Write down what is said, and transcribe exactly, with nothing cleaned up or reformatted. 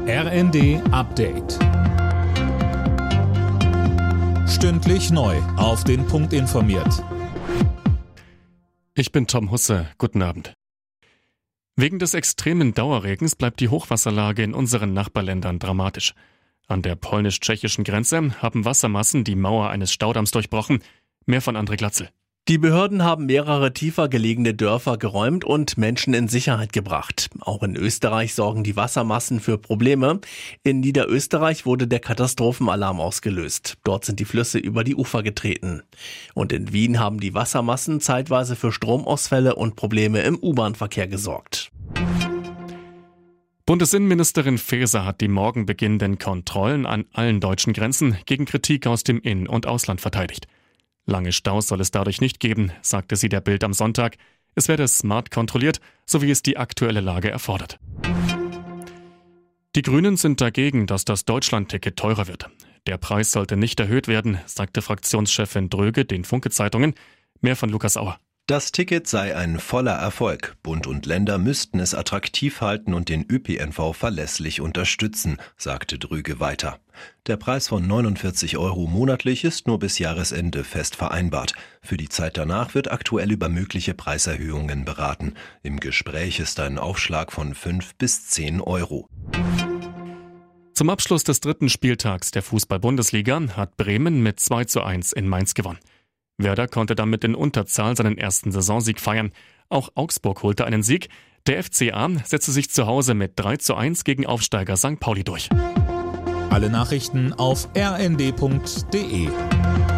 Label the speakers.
Speaker 1: R N D Update. Stündlich neu auf den Punkt informiert.
Speaker 2: Ich bin Tom Husse. Guten Abend. Wegen des extremen Dauerregens bleibt die Hochwasserlage in unseren Nachbarländern dramatisch. An der polnisch-tschechischen Grenze haben Wassermassen die Mauer eines Staudamms durchbrochen. Mehr von André Glatzel.
Speaker 3: Die Behörden haben mehrere tiefer gelegene Dörfer geräumt und Menschen in Sicherheit gebracht. Auch in Österreich sorgen die Wassermassen für Probleme. In Niederösterreich wurde der Katastrophenalarm ausgelöst. Dort sind die Flüsse über die Ufer getreten. Und in Wien haben die Wassermassen zeitweise für Stromausfälle und Probleme im U-Bahn-Verkehr gesorgt.
Speaker 2: Bundesinnenministerin Faeser hat die morgen beginnenden Kontrollen an allen deutschen Grenzen gegen Kritik aus dem In- und Ausland verteidigt. Lange Staus soll es dadurch nicht geben, sagte sie der Bild am Sonntag. Es werde smart kontrolliert, so wie es die aktuelle Lage erfordert. Die Grünen sind dagegen, dass das Deutschlandticket teurer wird. Der Preis sollte nicht erhöht werden, sagte Fraktionschefin Dröge den Funke-Zeitungen. Mehr von Lukas Auer.
Speaker 4: Das Ticket sei ein voller Erfolg. Bund und Länder müssten es attraktiv halten und den Ö P N V verlässlich unterstützen, sagte Dröge weiter. Der Preis von neunundvierzig Euro monatlich ist nur bis Jahresende fest vereinbart. Für die Zeit danach wird aktuell über mögliche Preiserhöhungen beraten. Im Gespräch ist ein Aufschlag von fünf bis zehn Euro.
Speaker 2: Zum Abschluss des dritten Spieltags der Fußball-Bundesliga hat Bremen mit zwei zu eins in Mainz gewonnen. Werder konnte damit in Unterzahl seinen ersten Saisonsieg feiern. Auch Augsburg holte einen Sieg. Der F C A setzte sich zu Hause mit drei zu eins gegen Aufsteiger Sankt Pauli durch.
Speaker 1: Alle Nachrichten auf r n d punkt d e.